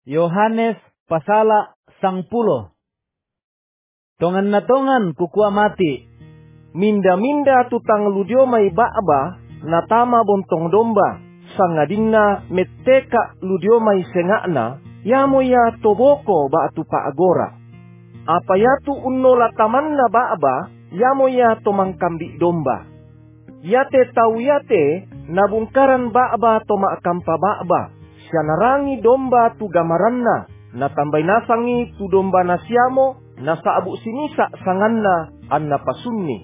Yohanes pasala 10. Tongan na tongan kukua mati. Minda-minda tutang ludio may baaba natama bontong domba. Sangadinna meteka ludio may sengakna. Yamo ya toboko ba atu paagora. Apa yatu unno lataman na baaba. Yamo ya tomangkambi domba. Yate tau yate nabungkaran baaba toma akampa baaba. Siya narangi domba tu gamaranna, natambay nasangi tu domba na siyamo, nasa abu sinisa sanganna an napasunni.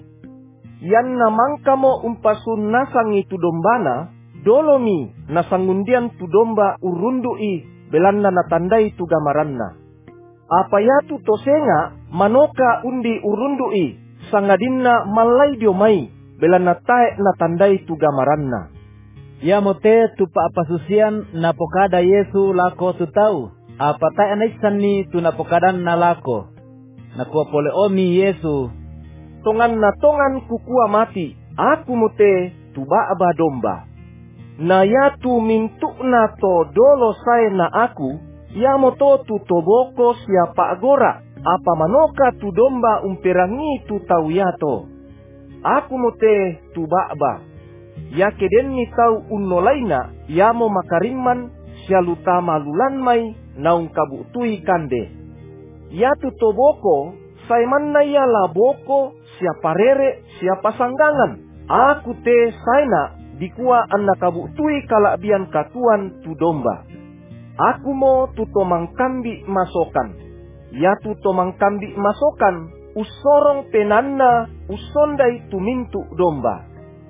Yan namangka mo umpasun nasangi tu dombana, dolomi nasangundian tu domba urundui, belanna natandai tu gamaranna. Apa yatu tosenga manoka undi urundui, sangadinna malay diomai, belanna tae natandai tu gamaranna. Ya mote tu paapasusian na pokada Yesu lako tu tau. Apa tayo naiksan ni tu na pokadan na lako. Nakuha pole omi Yesu. Tongan na tongan kukua mati. Aku mote tu baaba domba. Na yatu mintu na to dolo say na aku. Ya moto tu toboko siapa agora. Apa manoka tu domba umperangi tu tau yato. Aku mote tu baaba. Ya keden ni tau unno laina, ya mo makariman, siya lutama lulan may, naung kabutui kande. Ya tu toboko, sayman na ya laboko, siya parere, siya pasanggangan. Aku te sayna, dikua an nakabutui kalabian katuan tu domba. Aku mo tu tomangkambi masokan. Ya tu tomangkambi masokan, usorong penanna, usondai tu mintu domba.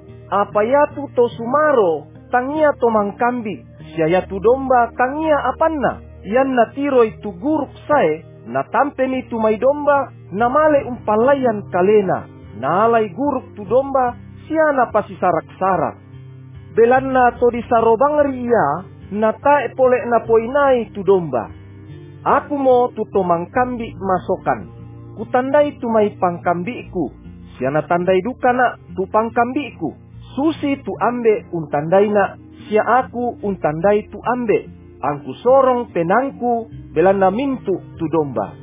Apa yatu to sumaro, tangia to mangkambi, siya yatu domba tangia apanna, yan natiro itu guruk sae, natampeni tu may domba, namale umpalayan kalena, nalay guruk tu domba, siya napasisarak-sarak. Belanna to disarobang ria, natae pole na poinay tu domba. Aku mo tu to mangkambi masokan, kutandai tu may pangkambiku, siya natandai dukana tu pangkambiku. Susi tu ambe untandai na, siya aku untandai tu ambe. Angku sorong penangku, belana mintu tu domba.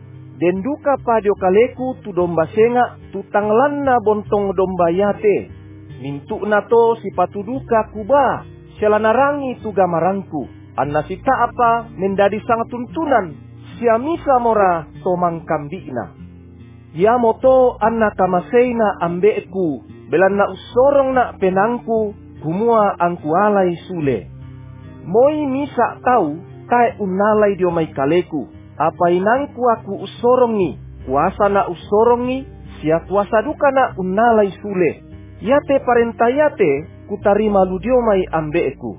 Den duka padio kaleku tu domba senga, tu tanglan na bontong domba yate. Mintu na to si patu duka kuba, siya narangi tu gamarangku. Anna sita apa mendadi sangat tuntunan, siya misa mora tomang kambina. Ya moto anna kamaseina ambeku, belan na usorong na penangku, kumua angku alay sule. Moi misa tau, tae unalay dio may kaleku. Apa inangku aku usorongi, kuasa na usorongi, siya kuasa duka na unalay sule. Yate parentayate, kutarima ludio may ambeku.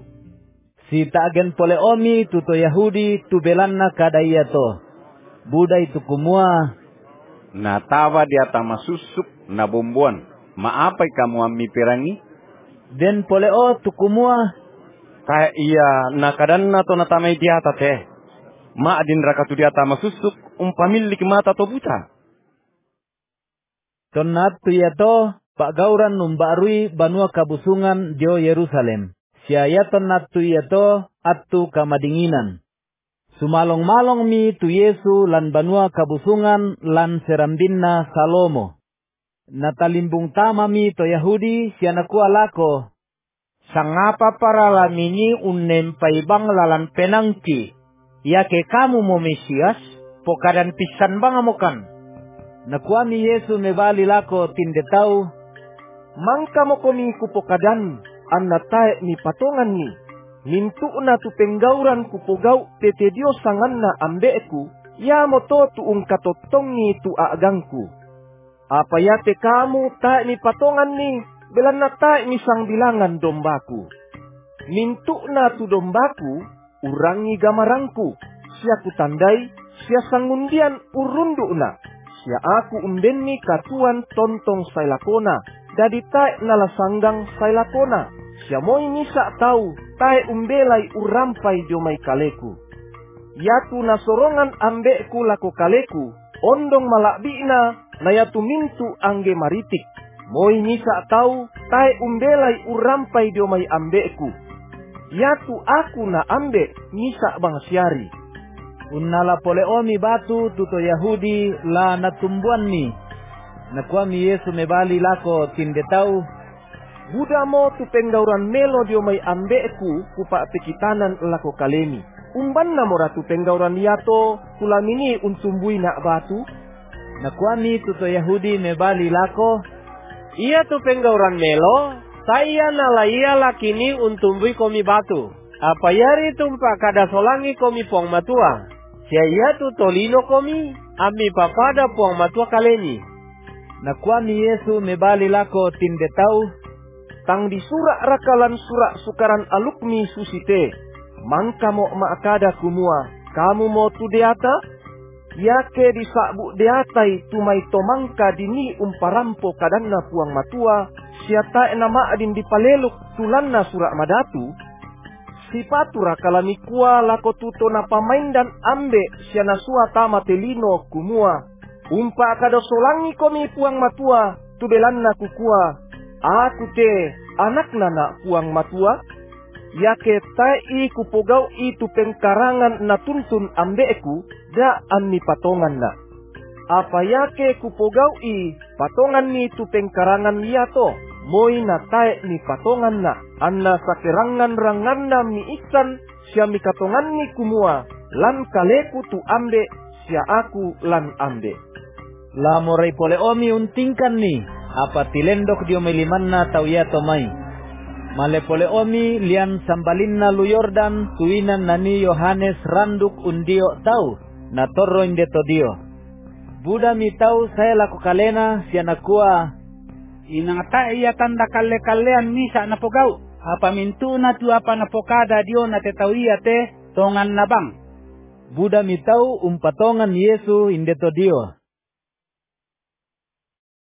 Si taagen pole omi tuto Yahudi tu belan na kadaya to. Buday tu kumua. Natawa dia tama susuk na bombuan. Maapai kamu ammi perangi? Den poleo tukumua. Kaya iya nakadan na to natamay dia tate. Maadin rakatu dia tama susuk umpamilik mata to buta. Tonat tu yato pagauran numbarui banua kabusungan dio Yerusalem. Siya tonat tu yato atu kamadinginan. Sumalong-malong mi tu Yesu lan banua kabusungan lan serambinna Salomo. Natalimbung tama mi to Yahudi siya nakuha lako. Sangapa para lamini unnempai bang lalan penangki. Ya ke kamu mo Mesias, pokadan pisan bang amokan. Nakuha mi Yesu mebali lako tindetau. Mangka mo komi kupokadan, an natae ni patongan ni. Mintu na tu penggauran kupogau tete Dios sangan na ambeku, ya moto tu ungkatotong ni tu aagangku. Apa yate kamu tae ni patongan ni, belan na tae ni sang bilangan dombaku. Mintu na tu dombaku, urangi gamarangku, siya kutandai, siya sangundian urundu na, siya aku umbenni katuan tontong sailakona, dadi tae nalasanggang sailakona. Siya mo'y misa tau, tae umbelay urampai dio may kaleku. Yatu nasorongan ambeku lako kaleku, ondong malakbi na, na yatu mintu angge maritik. Mo'y misa tau, tae umbelay urampai dio may ambeku. Yatu aku na ambe, misa bang siari. Unnala pole omi batu tuto Yahudi la natumbuan ni. Nakuami Yesu mebali lako tinde tau. Buda mo tu penggauran melo dio may ambeku kupa pekitanan lako kalemi. Umban na mora tu penggauran yato kulamini untumbui na batu. Nakuami tuto Yahudi mebali lako. Iya tu penggauran melo, saya nalaya lakini untumbui komi batu. Apa yari tumpa kada solangi komi puang matua. Siya tu tolino komi, ami papada puang matua kaleni. Nakuami Yesu mebali lako tinde tau. Tang di surak rakalan surak sukaran alukmi susite. Mangka mo maakada kumua. Kamu mo tu deata? Yake di sakbu deatai tumai tomangka dini umparampo kadanna puang matua. Siata enama adin di paleluk tulanna surak madatu. Sipatu rakalami kuah lako tuto na pamain dan ambe siana sua tama telino kumua. Umpa kada solangi komi puang matua tubelanna kukua. Aku te anak nana puang matua. Yake tai kupogau itu pengkarangan na tuntun ambeku da amni patongan na. Apa yake kupogau patongan ni tu pengkarangan liato. Moi na tae ni patongan na. Anna sakerangan rangan na mi ikan sia mi katongan ni kumua. Lan kaleku tu ambe sia aku lan ambe. La morai pole omi untingkan ni. Apa tilendok dio meliman na tau ya tomai. Male pole omi lian sambalin na lu Yordan tuinan nani Yohanes randuk undio tau. Na torro indeto dio. Buda mi tau saya laku kalena siana kuah. Inangata iya tanda kale-kalean misa na pogau. Apa mintu na tu apa na pokada dio na tetau iya te tongan na bang. Buda mi tau umpatongan Yesu indeto dio.